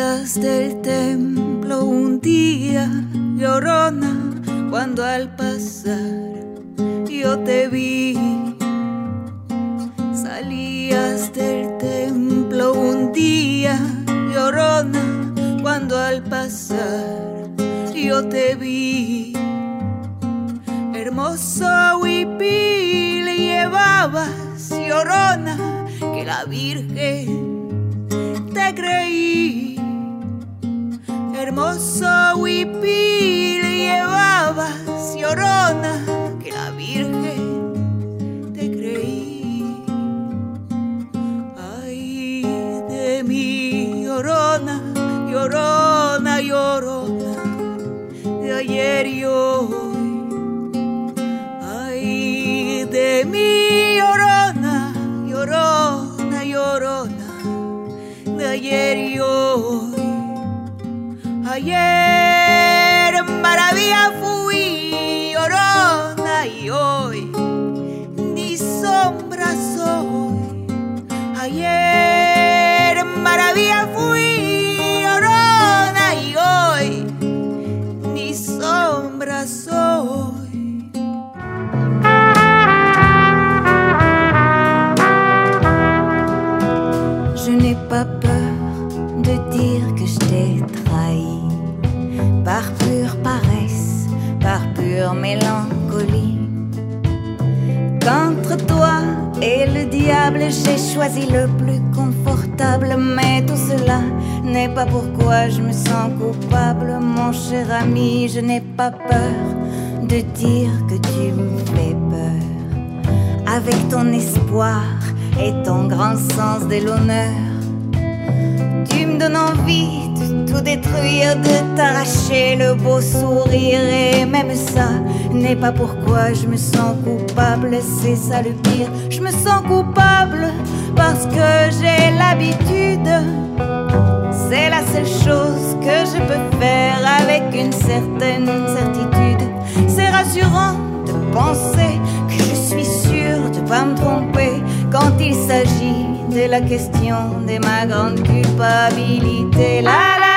Salías del templo un día, llorona, cuando al pasar yo te vi. Salías del templo un día, llorona, cuando al pasar yo te vi. Hermoso huipil le llevabas, llorona, que la Virgen te creí. Hermoso huipil le llevabas, llorona, que la Virgen te creí. Ay de mí, llorona, llorona, llorona, de ayer y hoy. Ay de mí, llorona, llorona, llorona, de ayer y hoy. Ayer maravilla fui, llorona, y hoy ni sombra soy. Ayer maravilla fui, llorona, y hoy ni sombra soy. Je n'ai pas peur de dire que je t'ai trahi, par pure paresse, par pure mélancolie. Qu'entre toi et le diable, j'ai choisi le plus confortable. Mais tout cela n'est pas pourquoi je me sens coupable, mon cher ami. Je n'ai pas peur de dire que tu me fais peur. Avec ton espoir et ton grand sens de l'honneur, tu me donnes envie de tout détruire, de t'arracher le beau sourire. Et même ça n'est pas pourquoi je me sens coupable, c'est ça le pire. Je me sens coupable parce que j'ai l'habitude. C'est la seule chose que je peux faire avec une certaine certitude. C'est rassurant de penser que je suis sûre de pas me tromper quand il s'agit de la question de ma grande culpabilité. La la